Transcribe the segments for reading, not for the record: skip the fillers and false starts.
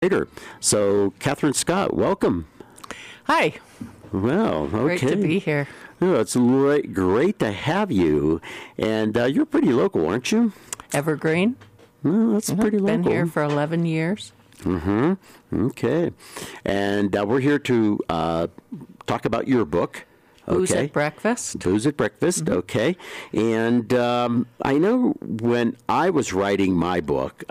Later. So, Catherine Scott, welcome. Hi. Well, okay. Great to be here. Oh, it's great to have you. And you're pretty local, aren't you? Evergreen. Well, that's pretty local. Been here for 11 years. Mm-hmm. Okay. And we're here to talk about your book. Booze at Breakfast. Booze at Breakfast, okay. And I know when I was writing my book,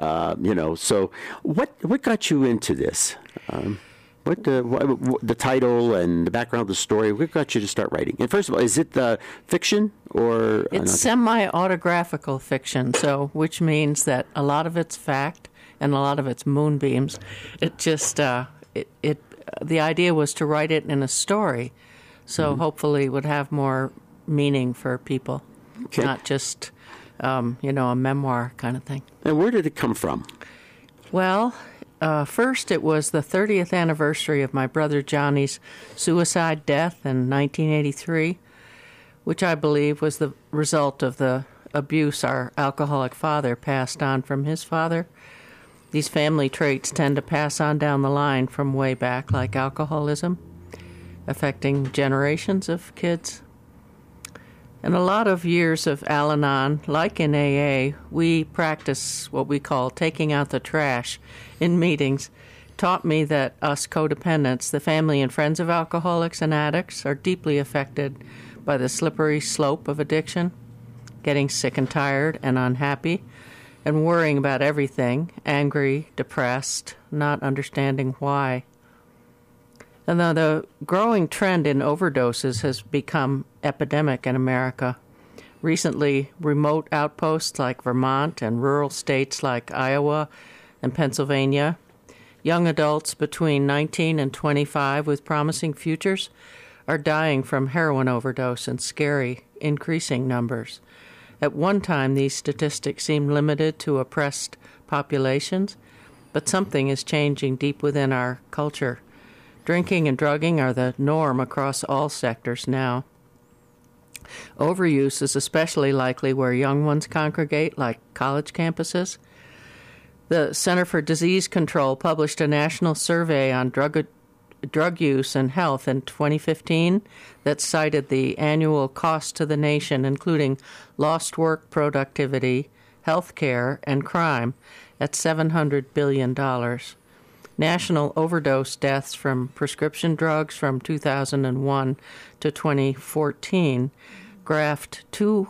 so what got you into this? What the title and the background of the story, what got you to start writing? And first of all, is it fiction or... It's semi-autographical fiction, which means that a lot of it's fact and a lot of it's moonbeams. It just, the idea was to write it in a story. So hopefully it would have more meaning for people, not just, a memoir kind of thing. And where did it come from? Well, first it was the 30th anniversary of my brother Johnny's suicide death in 1983, which I believe was the result of the abuse our alcoholic father passed on from his father. These family traits tend to pass on down the line from way back, like alcoholism, affecting generations of kids. And a lot of years of Al-Anon, like in AA, we practice what we call taking out the trash in meetings, taught me that us codependents, the family and friends of alcoholics and addicts, are deeply affected by the slippery slope of addiction, getting sick and tired and unhappy, and worrying about everything, angry, depressed, not understanding why. And the growing trend in overdoses has become epidemic in America. Recently, remote outposts like Vermont and rural states like Iowa and Pennsylvania, young adults between 19 and 25 with promising futures are dying from heroin overdose in scary, increasing numbers. At one time, these statistics seemed limited to oppressed populations, but something is changing deep within our culture. Drinking and drugging are the norm across all sectors now. Overuse is especially likely where young ones congregate, like college campuses. The Center for Disease Control published a national survey on drug use and health in 2015 that cited the annual cost to the nation, including lost work productivity, health care, and crime, at $700 billion. National overdose deaths from prescription drugs from 2001 to 2014 graphed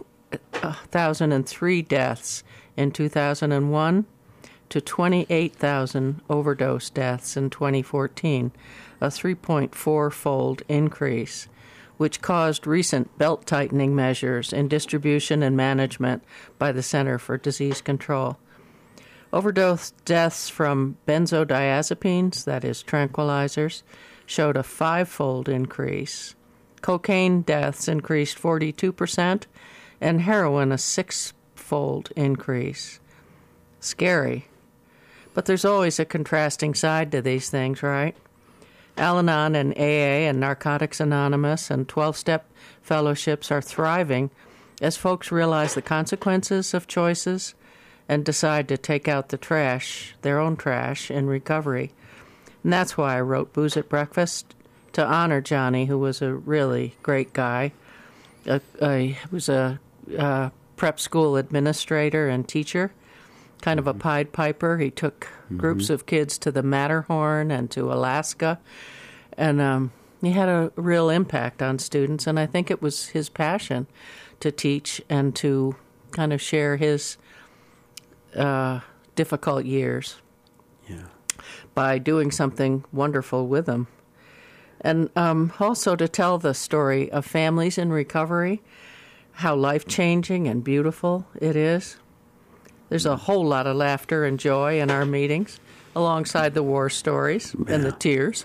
2,003 deaths in 2001 to 28,000 overdose deaths in 2014, a 3.4-fold increase, which caused recent belt-tightening measures in distribution and management by the Center for Disease Control. Overdose deaths from benzodiazepines, that is, tranquilizers, showed a 5-fold increase. Cocaine deaths increased 42%, and heroin a 6-fold increase. Scary. But there's always a contrasting side to these things, right? Al-Anon and AA and Narcotics Anonymous and 12-step fellowships are thriving as folks realize the consequences of choices and decide to take out the trash, their own trash, in recovery. And that's why I wrote Booze at Breakfast, to honor Johnny, who was a really great guy. He was a prep school administrator and teacher, kind of a Pied Piper. He took groups of kids to the Matterhorn and to Alaska, and he had a real impact on students, and I think it was his passion to teach and to kind of share his difficult years by doing something wonderful with them. And also to tell the story of families in recovery, how life-changing and beautiful it is. There's a whole lot of laughter and joy in our meetings, alongside the war stories and the tears.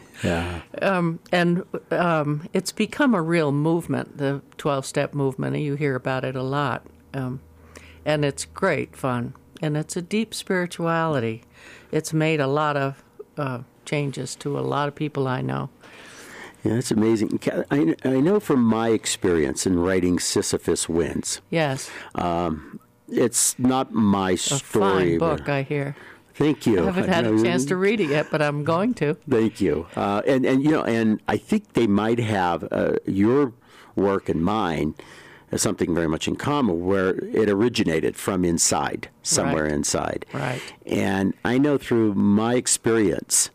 It's become a real movement, the 12-step movement. You hear about it a lot. And it's great fun. And it's a deep spirituality. It's made a lot of changes to a lot of people I know. Yeah, that's amazing. I know from my experience in writing Sisyphus Wins. Yes. It's not my story. A fine book, I hear. Thank you. I haven't had a chance to read it yet, but I'm going to. Thank you. And I think they might have your work and mine has something very much in common, where it originated from inside, somewhere inside. Right. And I know through my experience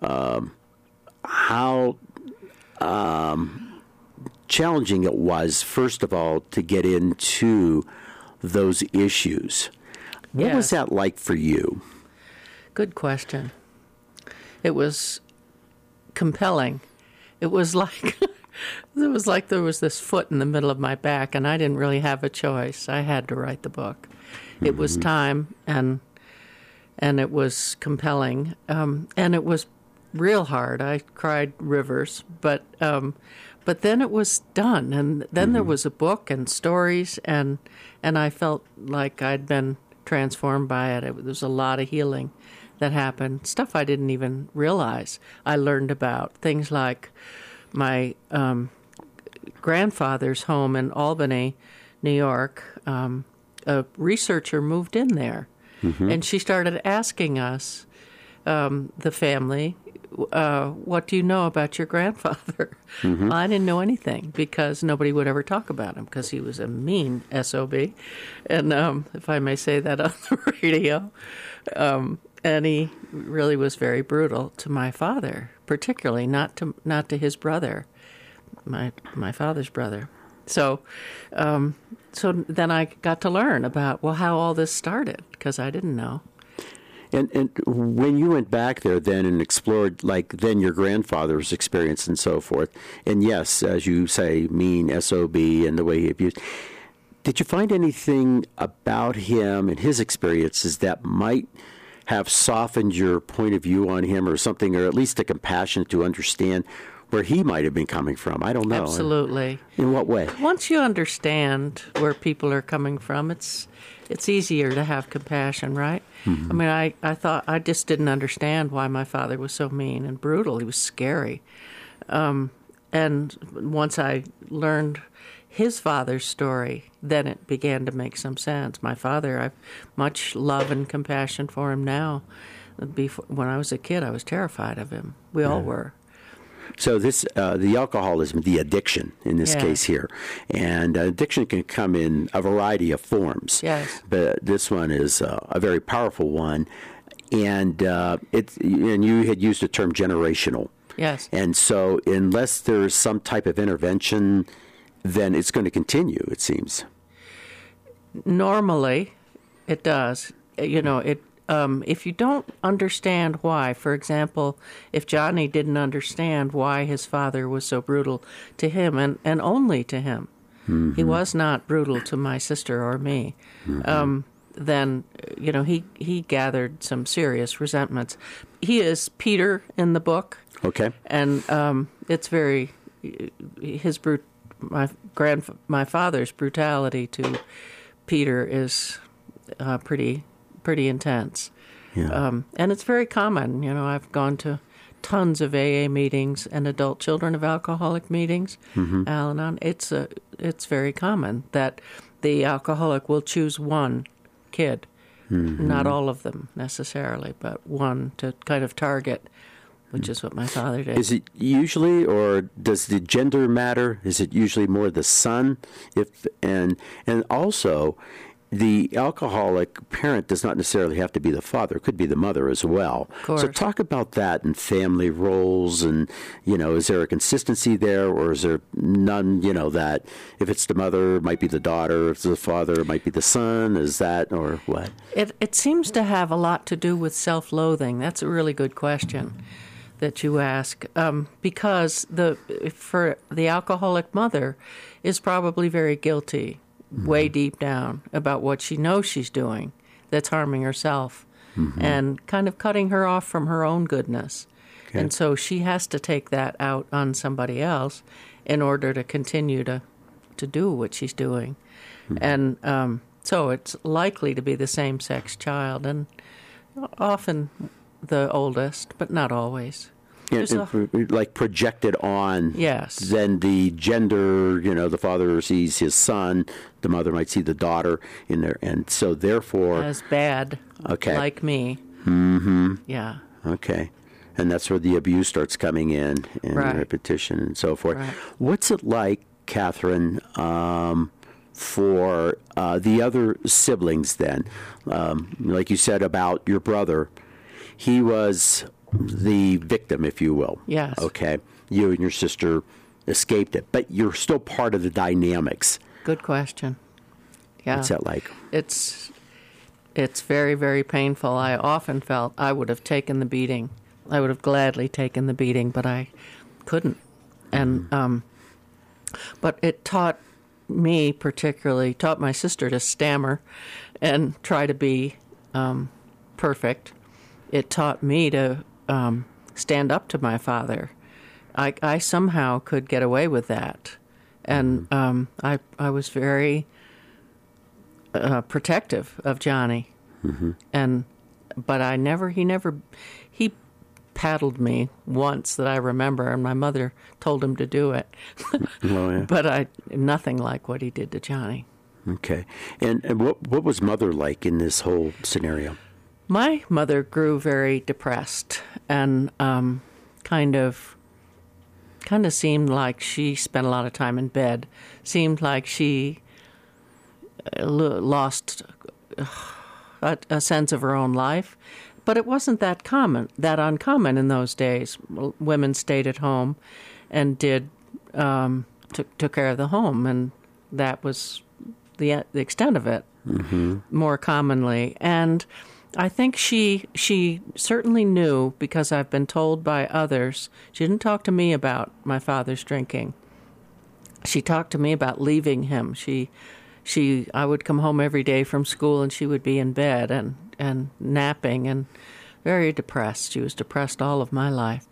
how challenging it was, first of all, to get into those issues. What was that like for you? Good question. It was compelling. It was like there was this foot in the middle of my back, and I didn't really have a choice. I had to write the book. It was time, and it was compelling, and it was real hard. I cried rivers, but then it was done, and then there was a book and stories, and I felt like I'd been transformed by it. There was a lot of healing that happened, stuff I didn't even realize I learned about, things like my grandfather's home in Albany, New York. A researcher moved in there, and she started asking us, the family, what do you know about your grandfather? Well, I didn't know anything because nobody would ever talk about him because he was a mean SOB, and if I may say that on the radio. And he really was very brutal to my father, particularly not to his brother, my father's brother. So then I got to learn about how all this started, because I didn't know. And when you went back there then and explored, then your grandfather's experience and so forth, and yes, as you say, mean SOB and the way he abused, did you find anything about him and his experiences that might have softened your point of view on him, or something, or at least a compassion to understand where he might have been coming from? I don't know. Absolutely. In what way? Once you understand where people are coming from, it's easier to have compassion, right? I mean, I thought I just didn't understand why my father was so mean and brutal. He was scary. And once I learned his father's story, then it began to make some sense. My father, I've much love and compassion for him now. When I was a kid, I was terrified of him. We all were. So this, the alcoholism, the addiction in this case here, and addiction can come in a variety of forms. Yes. But this one is a very powerful one, and and you had used the term generational. Yes. And so unless there's some type of intervention, then it's going to continue, it seems. Normally, it does. If you don't understand why, for example, if Johnny didn't understand why his father was so brutal to him, and only to him, he was not brutal to my sister or me, then, he gathered some serious resentments. He is Peter in the book. Okay. And it's very, my father's brutality to Peter is pretty intense. Yeah. And it's very common. I've gone to tons of AA meetings and adult children of alcoholic meetings. Al-Anon. It's very common that the alcoholic will choose one kid, not all of them necessarily, but one to kind of target, which is what my father did. Is it usually, or does the gender matter? Is it usually more the son? And also, the alcoholic parent does not necessarily have to be the father. It could be the mother as well. Of course. So talk about that and family roles, and, is there a consistency there, or is there none, that if it's the mother, it might be the daughter, if it's the father, it might be the son, is that, or what? It seems to have a lot to do with self-loathing. That's a really good question that you ask, because for the alcoholic mother is probably very guilty, way deep down, about what she knows she's doing that's harming herself, and kind of cutting her off from her own goodness. Okay. And so she has to take that out on somebody else in order to continue to do what she's doing. And so it's likely to be the same-sex child, and often the oldest, but not always. Like projected on. Yes. Then the gender, the father sees his son, the mother might see the daughter in there, and so therefore as bad. Okay. Like me. Mm-hmm. Yeah. Okay. And that's where the abuse starts coming in, and Right. repetition and so forth. Right. What's it like, Catherine, for the other siblings then? Like you said about your brother, he was the victim, if you will. Yes. Okay. You and your sister escaped it, but you're still part of the dynamics. Good question. Yeah. What's that like? It's very, very painful. I often felt I would have taken the beating. I would have gladly taken the beating, but I couldn't. And but it taught me particularly, taught my sister to stammer and try to be perfect. It taught me to stand up to my father. I somehow could get away with that, and I was very protective of Johnny, but he paddled me once that I remember, and my mother told him to do it. Oh, yeah. But nothing like what he did to Johnny. Okay. And what was Mother like in this whole scenario? My mother grew very depressed and kind of seemed like she spent a lot of time in bed. Seemed like she lost a sense of her own life. But it wasn't that uncommon in those days. Women stayed at home and took care of the home, and that was the extent of it. More commonly. And I think she certainly knew, because I've been told by others. She didn't talk to me about my father's drinking. She talked to me about leaving him. I would come home every day from school, and she would be in bed and napping and very depressed. She was depressed all of my life.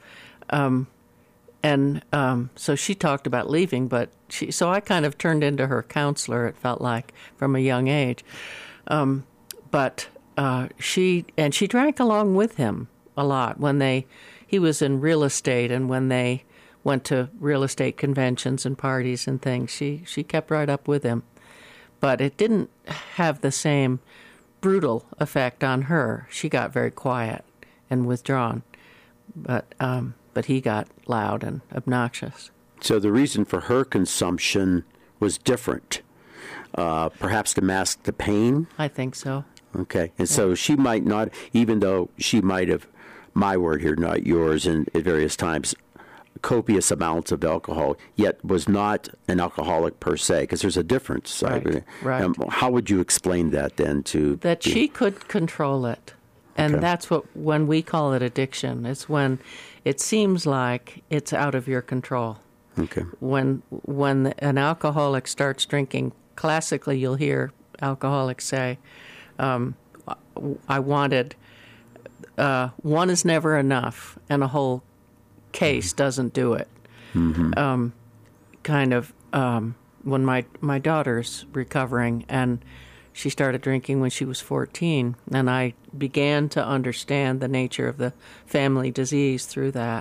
So she talked about leaving, so I kind of turned into her counselor, it felt like, from a young age. She drank along with him a lot when he was in real estate, and when they went to real estate conventions and parties and things, she kept right up with him. But it didn't have the same brutal effect on her. She got very quiet and withdrawn, but he got loud and obnoxious. So the reason for her consumption was different, perhaps to mask the pain? I think so. Okay. And so she might not, even though she might have, my word here, not yours, and at various times, copious amounts of alcohol, yet was not an alcoholic per se, because there's a difference. Right. How would you explain that then to... She could control it. And that's when we call it addiction. It's when it seems like it's out of your control. Okay. When an alcoholic starts drinking, classically you'll hear alcoholics say, I wanted, one is never enough, and a whole case doesn't do it. When my daughter's recovering, and she started drinking when she was 14, and I began to understand the nature of the family disease through that.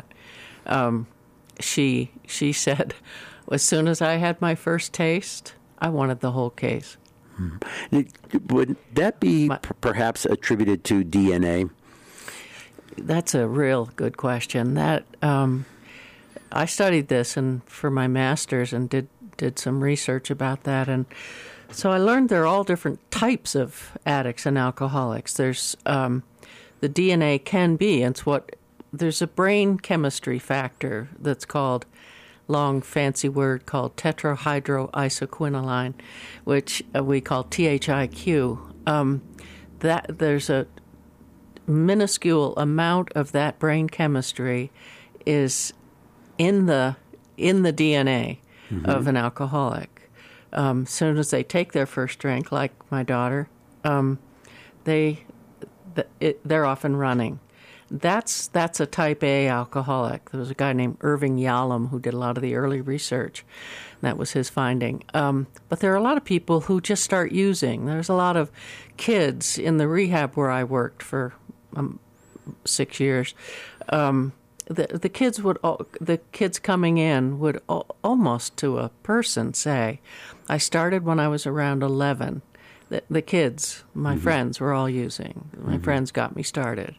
She said, as soon as I had my first taste, I wanted the whole case. Would that be perhaps attributed to DNA? That's a real good question. That I studied this for my master's and did some research about that, and so I learned there are all different types of addicts and alcoholics. There's the DNA can be, there's a brain chemistry factor that's called, long fancy word called tetrahydroisoquinoline, which we call THIQ. That there's a minuscule amount of that brain chemistry is in the DNA of an alcoholic. As soon as they take their first drink, like my daughter, they're often running. That's a type A alcoholic. There was a guy named Irving Yalom who did a lot of the early research. That was his finding. But there are a lot of people who just start using. There's a lot of kids in the rehab where I worked for 6 years. The kids coming in would almost to a person say, I started when I was around 11. the kids, my friends, were all using. My friends got me started.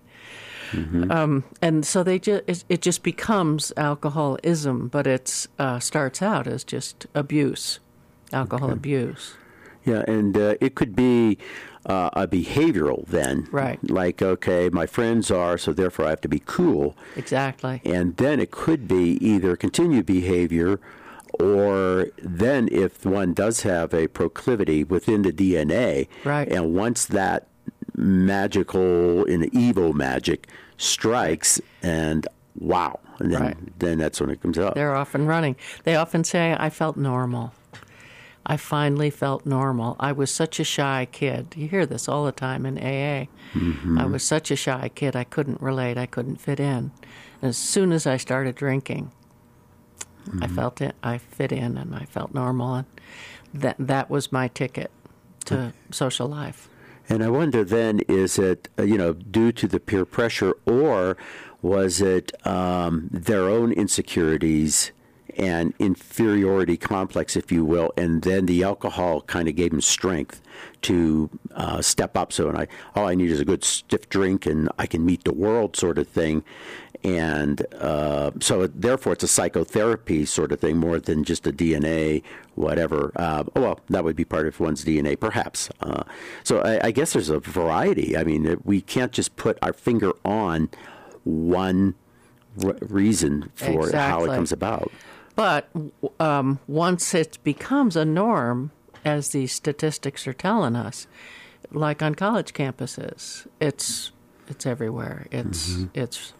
And so it just becomes alcoholism, but it starts out as just abuse, alcohol abuse. Yeah, and it could be a behavioral then. Right. Like, okay, my friends are, so therefore I have to be cool. Exactly. And then it could be either continued behavior, or then if one does have a proclivity within the DNA, Right. and once that magical and evil magic strikes, and wow, and then, Right. then that's when it comes up. They're often running. They often say, I felt normal. I finally felt normal. I was such a shy kid. You hear this all the time in AA. I was such a shy kid, I couldn't relate. I couldn't fit in. And as soon as I started drinking, I felt it. I fit in, and I felt normal. And that was my ticket to social life. And I wonder then, is it, due to the peer pressure, or was it their own insecurities and inferiority complex, if you will, and then the alcohol kind of gave them strength to step up. So all I need is a good stiff drink and I can meet the world, sort of thing. And so therefore it's a psychotherapy sort of thing more than just a DNA, whatever. Well, that would be part of one's DNA, perhaps. So I guess there's a variety. I mean, we can't just put our finger on one reason for how it comes about. But once it becomes a norm, as these statistics are telling us, like on college campuses, it's everywhere. It's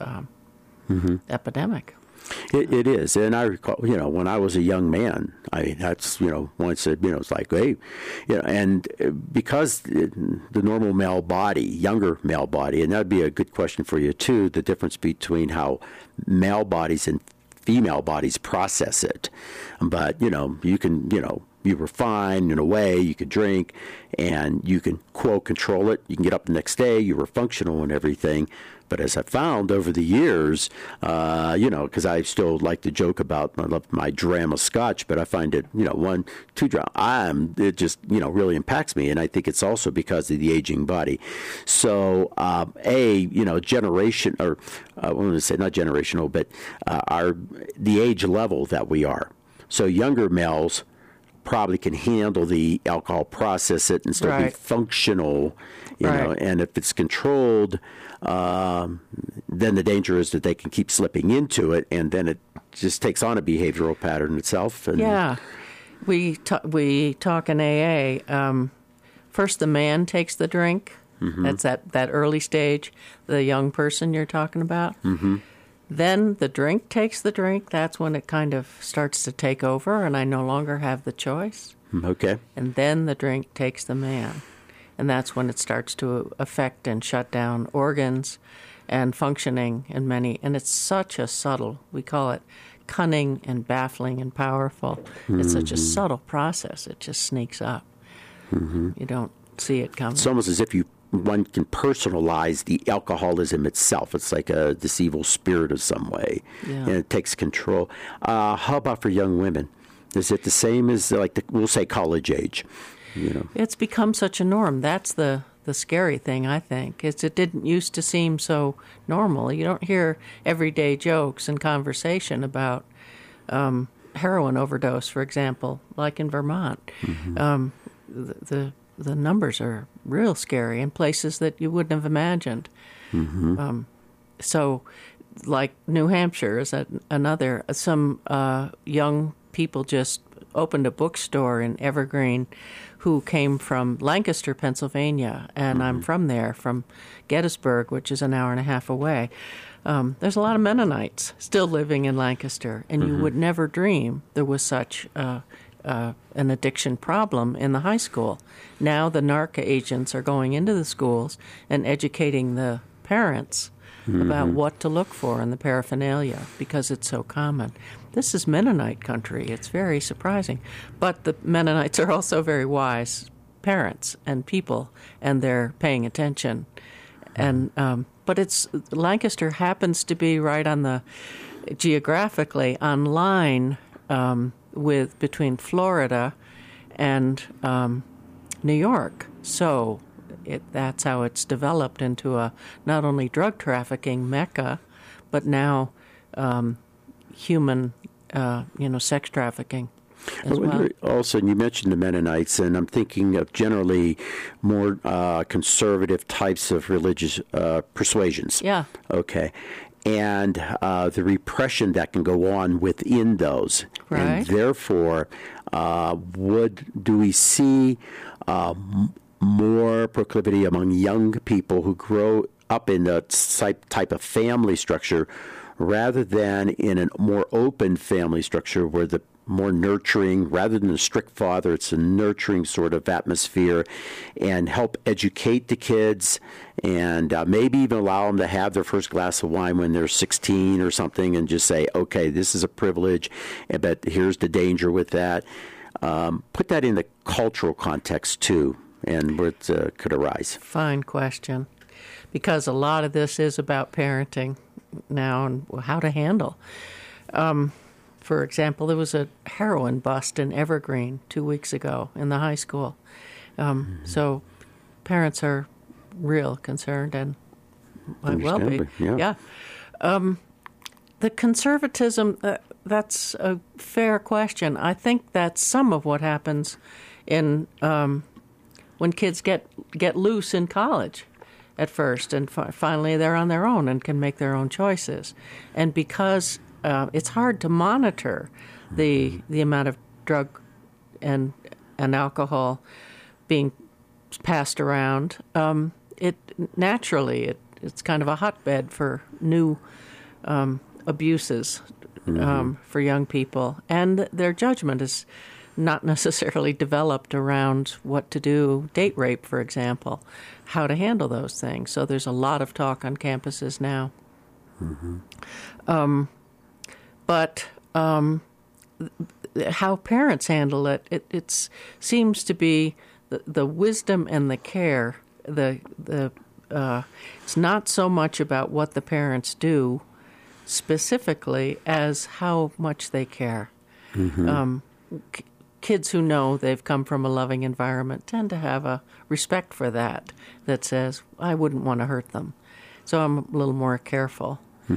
epidemic. It is, and I recall, when I was a young man, I mean, that's, once it's like, hey, and because the normal male body, younger male body, and that'd be a good question for you too, the difference between how male bodies and female bodies process it. But, you can, you were fine in a way, you could drink, and you can, quote, control it. You can get up the next day, you were functional and everything. But as I found over the years, because I still like to joke about, I love my dram of scotch, but I find it, 1, 2 dram, it just, really impacts me. And I think it's also because of the aging body. So, generation, or I want to say not generational, but the age level that we are. So younger males probably can handle the alcohol, process it, and still be functional, know, and if it's controlled, then the danger is that they can keep slipping into it, and then it just takes on a behavioral pattern itself. And yeah, we talk in AA. First, the man takes the drink. That's that early stage, the young person you're talking about. Then the drink takes the drink. That's when it kind of starts to take over, and I no longer have the choice. Okay. And then the drink takes the man. And that's when it starts to affect and shut down organs and functioning in many. And it's such a subtle, we call it cunning and baffling and powerful. It's such a subtle process. It just sneaks up. You don't see it coming. It's almost as if one can personalize the alcoholism itself. It's like this evil spirit of some way, and it takes control. How about for young women? Is it the same as, we'll say, college age? It's become such a norm. That's the scary thing, I think. It didn't used to seem so normal. You don't hear everyday jokes and conversation about heroin overdose, for example, like in Vermont. The numbers are real scary in places that you wouldn't have imagined. So, like New Hampshire is another. Some young people just opened a bookstore in Evergreen who came from Lancaster, Pennsylvania, and I'm from there, from Gettysburg, which is an hour and a half away. There's a lot of Mennonites still living in Lancaster, and you would never dream there was such an addiction problem in the high school. Now the NARCA agents are going into the schools and educating the parents about what to look for in the paraphernalia because it's so common. This is Mennonite country. It's very surprising. But the Mennonites are also very wise parents and people, and they're paying attention. And but Lancaster happens to be right on the geographically on line between Florida and New York. So that's how it's developed into a not only drug trafficking mecca, but now human, sex trafficking as well. Also, and you mentioned the Mennonites, and I'm thinking of generally more conservative types of religious persuasions. Yeah. Okay. And the repression that can go on within those. Right. And therefore, do we see more proclivity among young people who grow up in a type of family structure rather than in a more open family structure where the more nurturing, rather than a strict father, it's a nurturing sort of atmosphere, and help educate the kids and maybe even allow them to have their first glass of wine when they're 16 or something and just say, okay, this is a privilege, but here's the danger with that. Put that in the cultural context too, and where it could arise. Fine question. Because a lot of this is about parenting now and how to handle. For example, there was a heroin bust in Evergreen 2 weeks ago in the high school. So parents are real concerned and might well be. Yeah. The conservatism, that's a fair question. I think that's some of what happens in when kids get loose in college at first, and finally they're on their own and can make their own choices. And because it's hard to monitor the amount of drug and alcohol being passed around, it's kind of a hotbed for new abuses for young people, and their judgment is not necessarily developed around what to do, date rape, for example, how to handle those things. So there's a lot of talk on campuses now. But how parents handle it seems to be the wisdom and the care. It's not so much about what the parents do specifically as how much they care. Kids who know they've come from a loving environment tend to have a respect for that says, I wouldn't want to hurt them. So I'm a little more careful.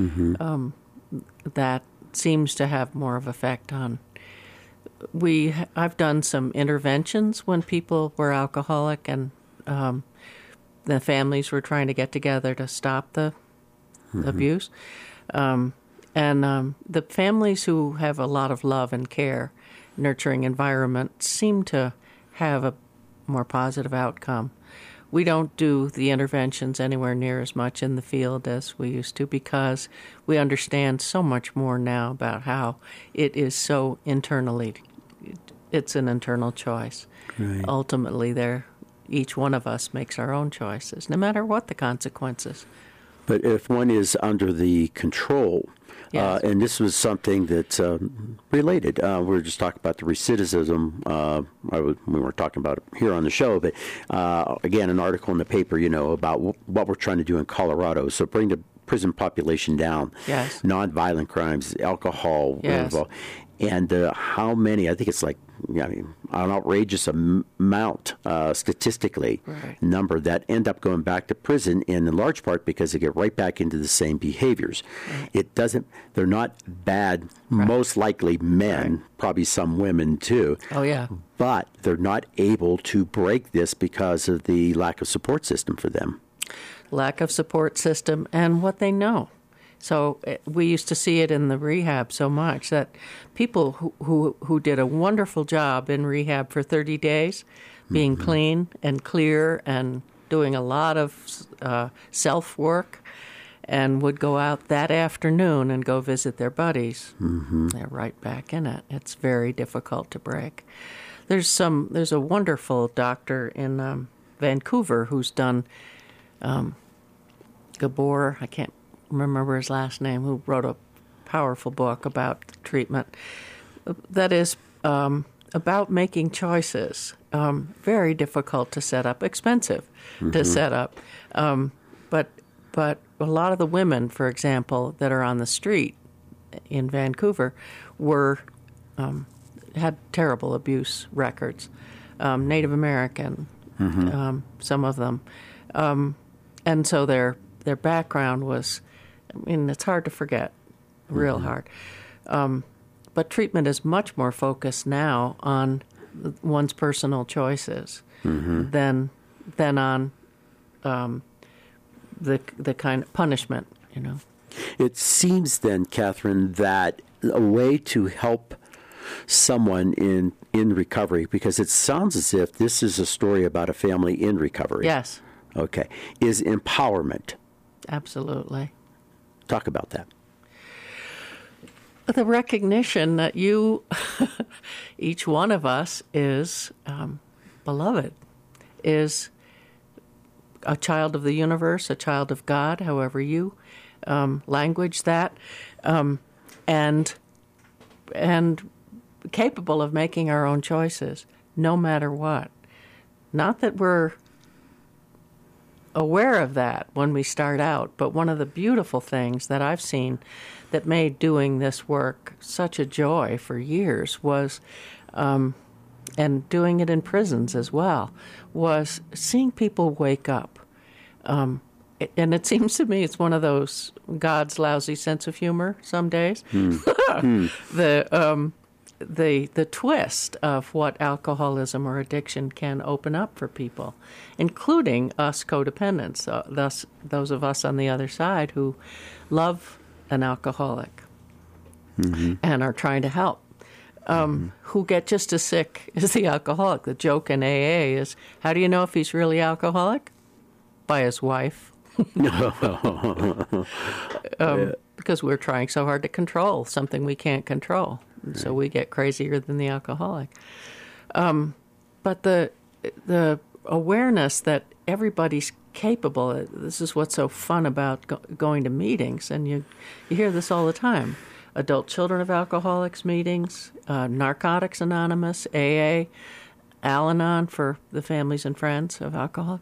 That seems to have more of effect on. I've done some interventions when people were alcoholic and the families were trying to get together to stop the abuse. And the families who have a lot of love and care, nurturing environment, seem to have a more positive outcome. We don't do the interventions anywhere near as much in the field as we used to because we understand so much more now about how it is so it's an internal choice. Right. Ultimately, each one of us makes our own choices, no matter what the consequences. But if one is under the control, Yes. And this was something that's related. We were just talking about the recidivism. We weren't talking about it here on the show, but again, an article in the paper, about what we're trying to do in Colorado. So bring the prison population down. Yes. Nonviolent crimes, alcohol. Yes. And how many, I think it's like, an outrageous amount, statistically, right. number that end up going back to prison in large part because they get right back into the same behaviors. Right. They're not bad, right. most likely men, right. probably some women too. Oh, yeah. But they're not able to break this because of the lack of support system for them. Lack of support system and what they know. So we used to see it in the rehab so much that people who did a wonderful job in rehab for 30 days, being clean and clear and doing a lot of self-work, and would go out that afternoon and go visit their buddies. They're right back in it. It's very difficult to break. There's a wonderful doctor in Vancouver who's done Gabor, I can't remember his last name, who wrote a powerful book about treatment that is about making choices. Very difficult to set up, expensive to set up. But a lot of the women, for example, that are on the street in Vancouver had terrible abuse records. Native American, some of them. And so their background was, I mean, it's hard to forget, real hard. But treatment is much more focused now on one's personal choices than on the kind of punishment, you know. It seems then, Catherine, that a way to help someone in recovery, because it sounds as if this is a story about a family in recovery. Yes. Okay. Is empowerment. Absolutely. Talk about that. The recognition that you, each one of us, is beloved, is a child of the universe, a child of God, however you language that, and capable of making our own choices, no matter what. Not that we're aware of that when we start out, but one of the beautiful things that I've seen that made doing this work such a joy for years was, and doing it in prisons as well, was seeing people wake up. And it seems to me it's one of those God's lousy sense of humor some days. The twist of what alcoholism or addiction can open up for people, including us codependents, thus those of us on the other side who love an alcoholic and are trying to help, who get just as sick as the alcoholic. The joke in AA is, how do you know if he's really alcoholic? By his wife. Because we're trying so hard to control something we can't control. Right. So we get crazier than the alcoholic. But the awareness that everybody's capable, this is what's so fun about going to meetings, and you hear this all the time. Adult Children of Alcoholics meetings, Narcotics Anonymous, AA, Al-Anon for the families and friends of alcoholics.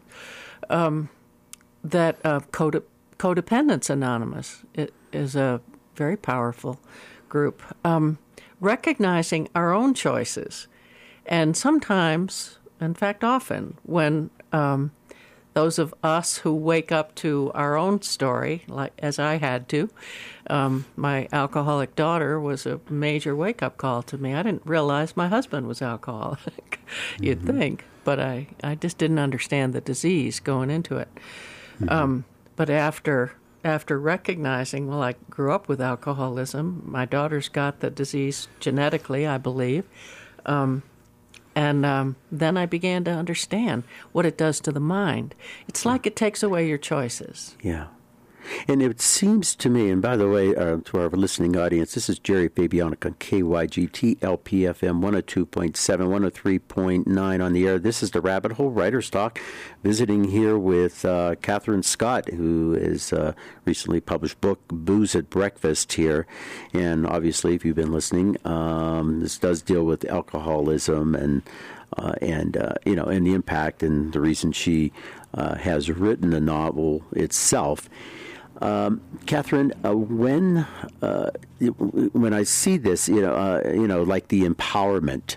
That Codependence Anonymous is a very powerful group, recognizing our own choices. And sometimes, in fact often, when those of us who wake up to our own story, like as I had to, my alcoholic daughter was a major wake-up call to me. I didn't realize my husband was alcoholic, you'd think, but I just didn't understand the disease going into it. But after recognizing, well, I grew up with alcoholism. My daughter's got the disease genetically, I believe. And then I began to understand what it does to the mind. It's like it takes away your choices. Yeah. And it seems to me, and by the way, to our listening audience, this is Jerry Fabianic on KYGT LPFM 102.7, 103.9 on the air. This is the Rabbit Hole Writer's Talk, visiting here with Catherine Scott, who is recently published book, Booze at Breakfast here. And obviously, if you've been listening, this does deal with alcoholism and the impact and the reason she has written the novel itself. Catherine, when I see this, like the empowerment,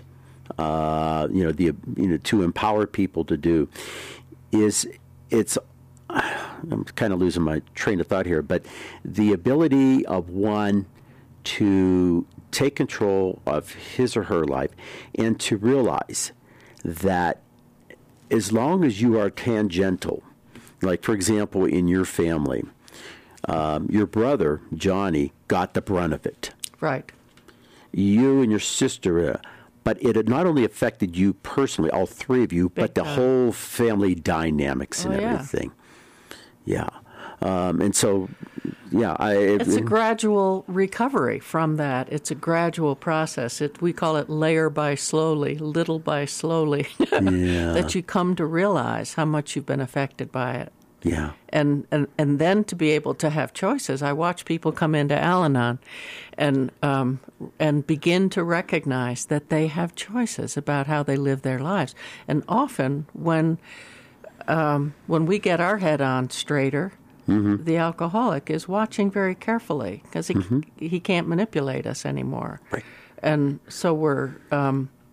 to empower people to do, I'm kind of losing my train of thought here, but the ability of one to take control of his or her life and to realize that as long as you are tangential, like, for example, in your family, your brother, Johnny, got the brunt of it. Right. You and your sister, but it had not only affected you personally, all three of you, but the whole family dynamics and everything. Yeah. And so, it's a gradual recovery from that. It's a gradual process. We call it layer by slowly, little by slowly, that you come to realize how much you've been affected by it. Yeah. And then to be able to have choices. I watch people come into Al-Anon and begin to recognize that they have choices about how they live their lives. And often when we get our head on straighter, the alcoholic is watching very carefully because he can't manipulate us anymore. Right. And so we're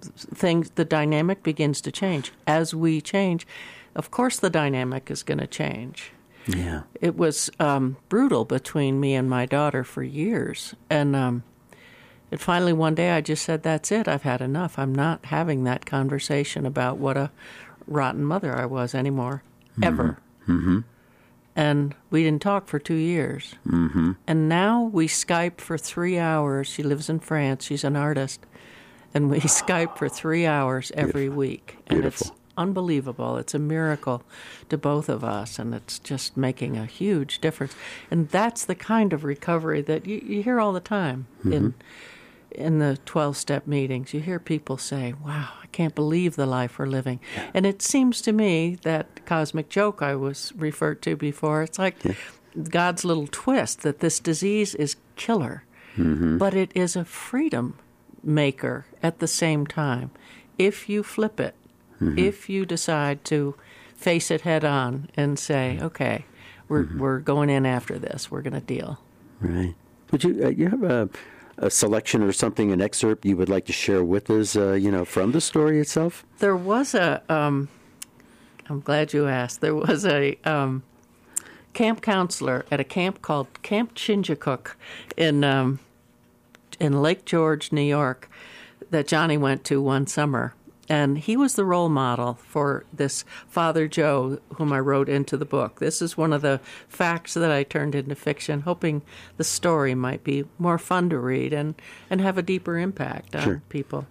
the dynamic begins to change. As we change, of course the dynamic is going to change. Yeah. It was brutal between me and my daughter for years. And finally one day I just said, that's it. I've had enough. I'm not having that conversation about what a rotten mother I was anymore, ever. Mm-hmm. And we didn't talk for 2 years. Mm-hmm. And now we Skype for 3 hours. She lives in France. She's an artist. And we Skype for 3 hours every week. And Beautiful. it's unbelievable. It's a miracle to both of us, and it's just making a huge difference. And that's the kind of recovery that you hear all the time in the 12-step meetings. You hear people say, wow, I can't believe the life we're living. Yeah. And it seems to me that cosmic joke I was referred to before, it's like God's little twist that this disease is killer, but it is a freedom maker at the same time. If you flip it, if you decide to face it head on and say, okay, we're going in after this, we're going to deal. Right. Would you have a selection or something, an excerpt you would like to share with us, from the story itself? There was I'm glad you asked. There was a camp counselor at a camp called Camp Chingachgook in Lake George, New York, that Johnny went to one summer. And he was the role model for this Father Joe, whom I wrote into the book. This is one of the facts that I turned into fiction, hoping the story might be more fun to read and have a deeper impact on people.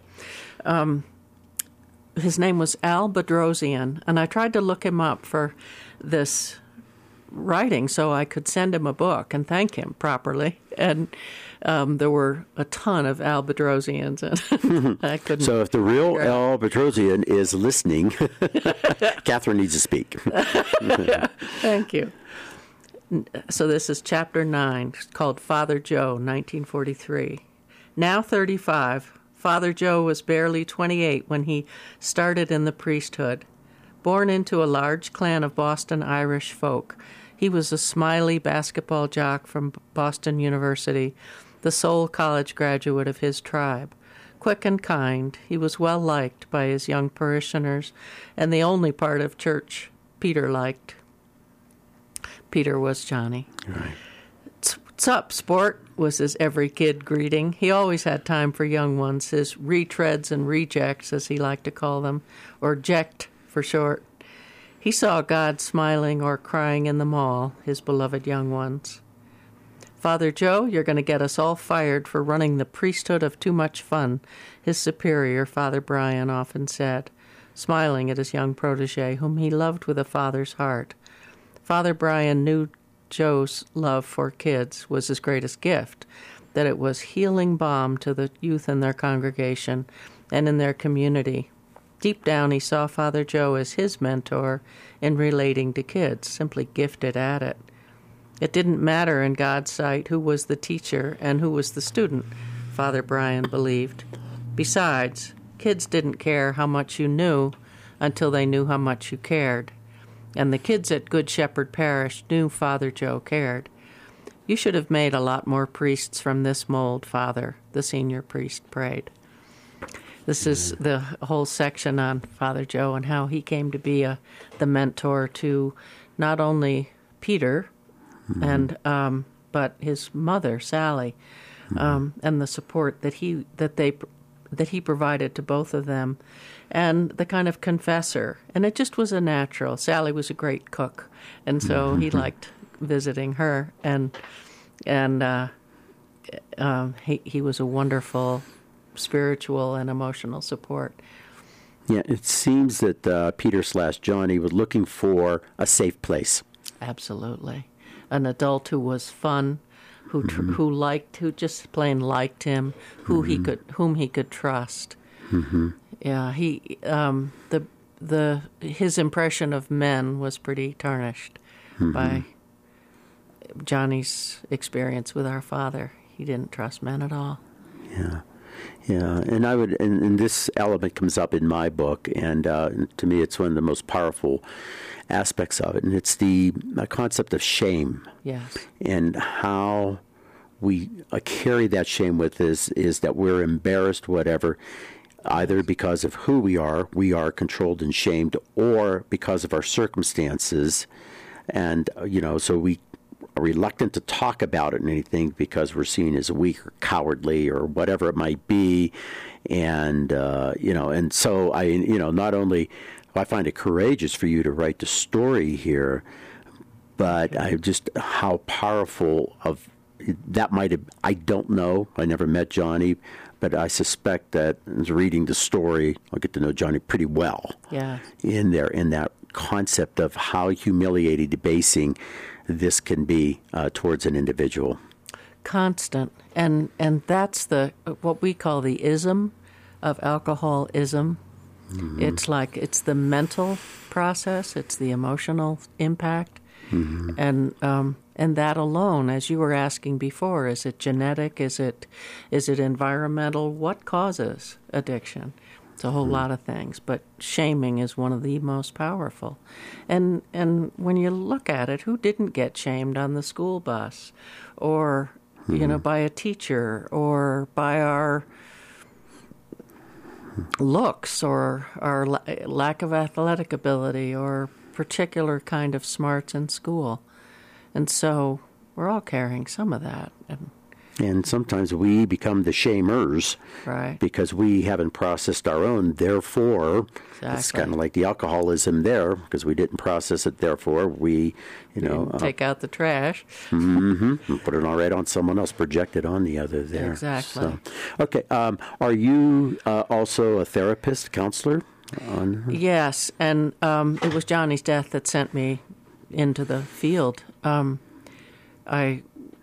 His name was Al Bedrosian, and I tried to look him up for this writing so I could send him a book and thank him properly. And there were a ton of Al Bedrosians, and I couldn't. So if the real Al Bedrosian is listening, Catherine needs to speak. Thank you. So this is Chapter 9, called Father Joe, 1943. Now 35, Father Joe was barely 28 when he started in the priesthood. Born into a large clan of Boston Irish folk, he was a smiley basketball jock from Boston University, the sole college graduate of his tribe. Quick and kind, he was well liked by his young parishioners, and the only part of church Peter liked. Peter was Johnny. Right. "What's up, sport?" was his every kid greeting. He always had time for young ones, his retreads and rejects, as he liked to call them, or ject for short. He saw God smiling or crying in them all, his beloved young ones. "Father Joe, you're going to get us all fired for running the priesthood of too much fun," his superior, Father Brian, often said, smiling at his young protege, whom he loved with a father's heart. Father Brian knew Joe's love for kids was his greatest gift, that it was healing balm to the youth in their congregation and in their community. Deep down, he saw Father Joe as his mentor in relating to kids, simply gifted at it. It didn't matter in God's sight who was the teacher and who was the student, Father Brian believed. Besides, kids didn't care how much you knew until they knew how much you cared. And the kids at Good Shepherd Parish knew Father Joe cared. "You should have made a lot more priests from this mold, Father," the senior priest prayed. This is the whole section on Father Joe and how he came to be the mentor to not only Peter, and but his mother, Sally, and the support that he provided to both of them, and the kind of confessor. And it just was a natural. Sally was a great cook, and so he liked visiting her, and he was a wonderful spiritual and emotional support. Yeah, it seems that Peter/Johnny was looking for a safe place. Absolutely. An adult who was fun, who just plain liked him, whom he could trust. Yeah, his impression of men was pretty tarnished by Johnny's experience with our father. He didn't trust men at all. Yeah, and this element comes up in my book, and to me it's one of the most powerful aspects of it, and it's the concept of shame. Yes. And how we carry that shame with us is that we're embarrassed, whatever. either because of who we are controlled and shamed, or because of our circumstances. And, so we are reluctant to talk about it and anything because we're seen as weak or cowardly or whatever it might be. And, and so not only do I find it courageous for you to write the story here, but how powerful of that might have, I don't know. I never met Johnny, but I suspect that as reading the story, I'll get to know Johnny pretty well. Yeah. In that concept of how humiliating, debasing this can be towards an individual. Constant. And that's what we call the ism of alcoholism. Mm-hmm. It's the mental process, it's the emotional impact. Mm-hmm. And that alone, as you were asking before, is it genetic? Is it environmental? What causes addiction? It's a whole lot of things, but shaming is one of the most powerful. And when you look at it, who didn't get shamed on the school bus, or by a teacher, or by our looks, or our lack of athletic ability, or particular kind of smarts in school? And so we're all carrying some of that. And sometimes we become the shamers, right? Because we haven't processed our own. Therefore, it's kind of like the alcoholism there, because we didn't process it. Therefore, we, take out the trash, and put it all right on someone else, project it on the other there. Exactly. So, okay. Are you also a therapist, counselor? Yes, and it was Johnny's death that sent me into the field. I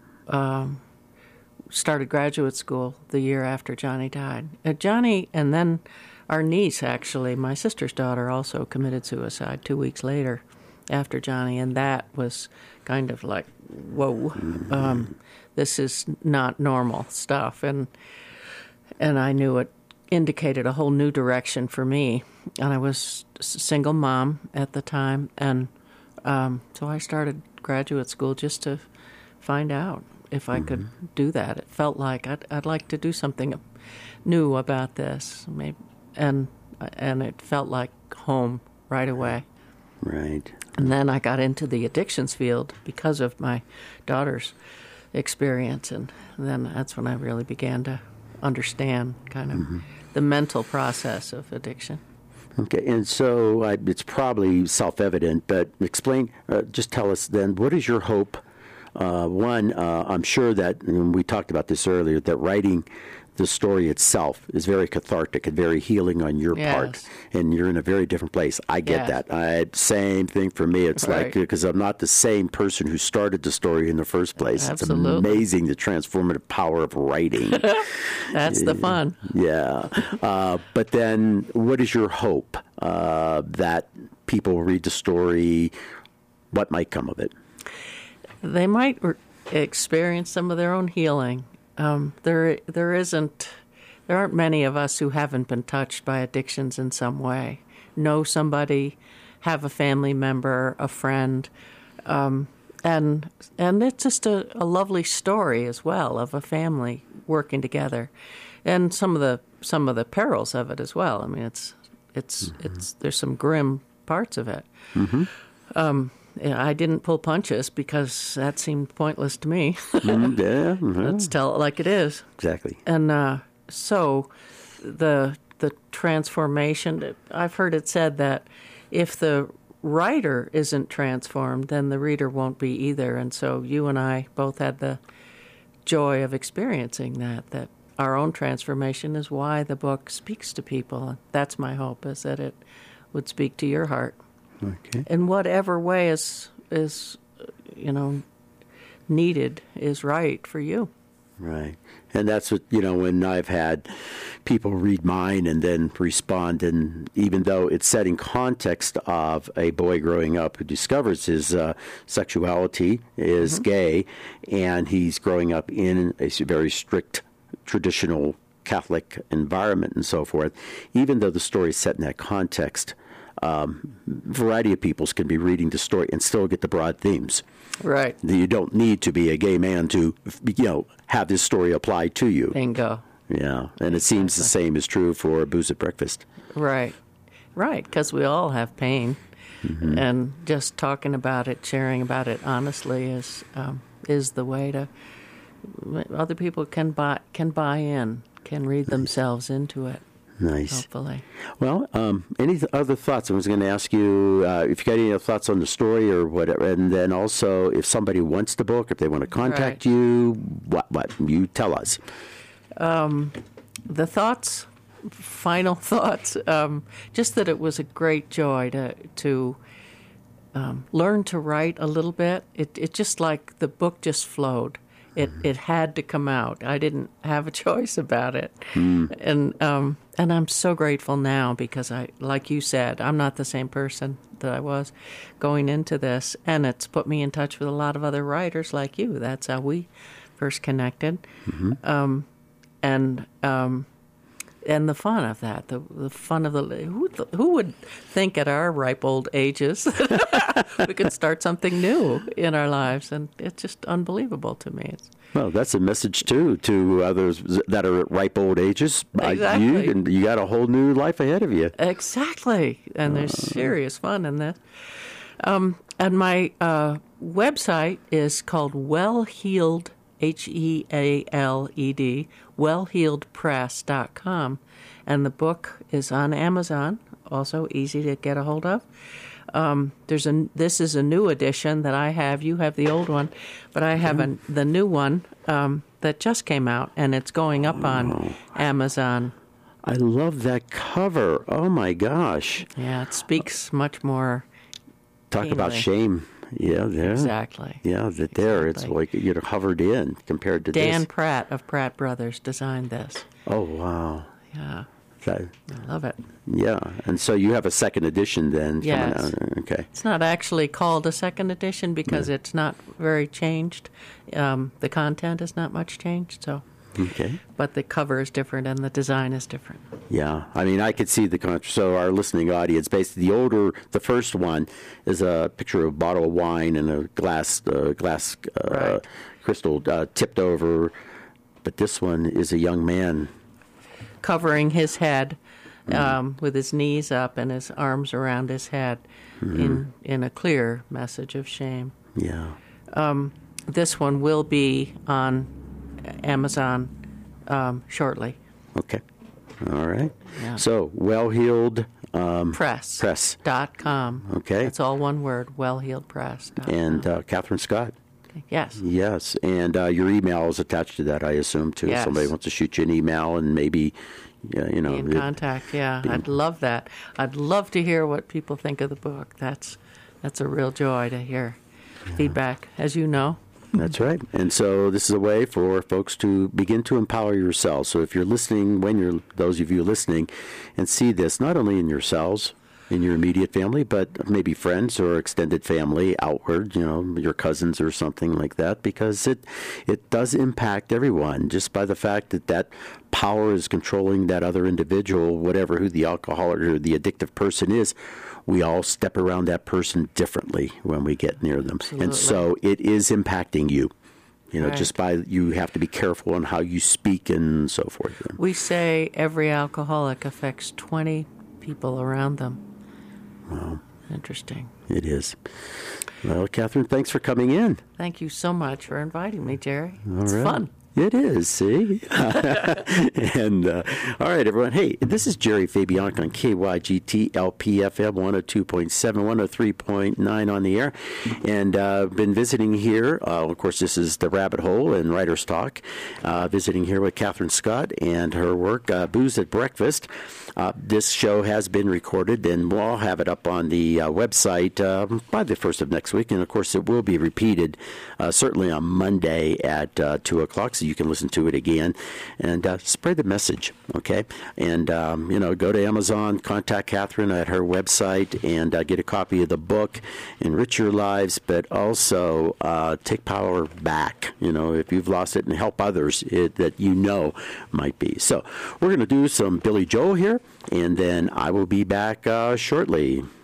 started graduate school the year after Johnny died. Johnny, and then our niece, actually, my sister's daughter, also committed suicide 2 weeks later after Johnny, and that was kind of like, whoa, this is not normal stuff. And I knew it indicated a whole new direction for me. And I was a single mom at the time, and so I started graduate school just to find out if I could do that. It felt like I'd like to do something new about this, maybe, and it felt like home right away. Right. And then I got into the addictions field because of my daughter's experience, and then that's when I really began to understand kind of the mental process of addiction. Okay, and so it's probably self-evident, but explain, just tell us then, what is your hope? One, I'm sure that, and we talked about this earlier, that writing the story itself is very cathartic and very healing on your part, and you're in a very different place. I get that. Same thing for me. It's like, because I'm not the same person who started the story in the first place. Absolutely. It's amazing the transformative power of writing. That's the fun. Yeah. But then what is your hope that people read the story? What might come of it? They might experience some of their own healing. There aren't many of us who haven't been touched by addictions in some way. Know somebody, have a family member, a friend, and it's just a lovely story as well of a family working together, and some of the perils of it as well. I mean, it's there's some grim parts of it. I didn't pull punches because that seemed pointless to me. Let's tell it like it is. Exactly. And so the transformation, I've heard it said that if the writer isn't transformed, then the reader won't be either. And so you and I both had the joy of experiencing that our own transformation is why the book speaks to people. That's my hope, is that it would speak to your heart. Okay. In whatever way is needed is right for you. Right. And that's what, when I've had people read mine and then respond, and even though it's set in context of a boy growing up who discovers his sexuality, is gay, and he's growing up in a very strict traditional Catholic environment and so forth, even though the story is set in that context, variety of peoples can be reading the story and still get the broad themes. Right. You don't need to be a gay man to, have this story applied to you. Bingo. Yeah, and it seems the same is true for Booze at Breakfast. Right, because we all have pain, and just talking about it, sharing about it honestly is the way to. Other people can buy in, can read themselves into it. Nice. Hopefully. Well, any other thoughts? I was going to ask you if you got any other thoughts on the story or whatever, and then also if somebody wants the book, if they want to contact you, what you tell us. The thoughts, final thoughts, just that it was a great joy to learn to write a little bit. It just like the book just flowed. It had to come out. I didn't have a choice about it, and I'm so grateful now because like you said, I'm not the same person that I was going into this, and it's put me in touch with a lot of other writers like you. That's how we first connected, and the fun of that, the fun of who would think at our ripe old ages we could start something new in our lives, and it's just unbelievable to me. Well, that's a message too to others that are at ripe old ages. Exactly. You got a whole new life ahead of you. Exactly, and there's serious fun in this. And my website is called Wellhealed. HEALED, wellhealedpress.com. And the book is on Amazon, also easy to get a hold of. This is a new edition that I have. You have the old one, but I have the new one that just came out, and it's going up on Amazon. I love that cover. Oh, my gosh. Yeah, it speaks much more. Talk about shame. Yeah, there. Exactly. Yeah, it's like hovered in compared to Dan this. Pratt of Pratt Brothers designed this. Oh, wow. Yeah. I love it. Yeah, and so you have a second edition then? Yes. Coming out. Okay. It's not actually called a second edition because it's not very changed. The content is not much changed, so. Okay. But the cover is different and the design is different. Yeah, I mean, I could see so our listening audience, basically the first one is a picture of a bottle of wine and a glass Right. crystal tipped over, but this one is a young man. Covering his head with his knees up and his arms around his head in a clear message of shame. Yeah. This one will be on Amazon shortly. Okay. All right. Yeah. So, Wellhealed Press.com. Okay. It's all one word, wellhealedpress.com. And Catherine Scott. Yes. Yes. And your email is attached to that, I assume, too. Yes. Somebody wants to shoot you an email and maybe, Be in contact, yeah. I'd love that. I'd love to hear what people think of the book. That's a real joy to hear feedback, as you know. That's right. And so this is a way for folks to begin to empower yourselves. So if you're listening, those of you listening, and see this, not only in yourselves, in your immediate family, but maybe friends or extended family outward, your cousins or something like that, because it does impact everyone just by the fact that power is controlling that other individual, who the alcoholic or the addictive person is. We all step around that person differently when we get near them. Absolutely. And so it is impacting you. Right. Just you have to be careful on how you speak and so forth. We say every alcoholic affects 20 people around them. Wow. Interesting. It is. Well, Catherine, thanks for coming in. Thank you so much for inviting me, Jerry. All It's right. fun. It is, see? And, all right, everyone. Hey, this is Jerry Fabian on KYGT LPFM 102.7, 103.9 on the air. And been visiting here. Of course, this is The Rabbit Hole and Writer's Talk. Visiting here with Catherine Scott and her work, Booze at Breakfast. This show has been recorded, and we'll all have it up on the website by the first of next week. And, of course, it will be repeated certainly on Monday at 2 o'clock, so you can listen to it again and spread the message, okay? And, go to Amazon, contact Catherine at her website, and get a copy of the book, Enrich Your Lives, but also take power back, if you've lost it, and help others that might be. So we're going to do some Billy Joel here, and then I will be back shortly.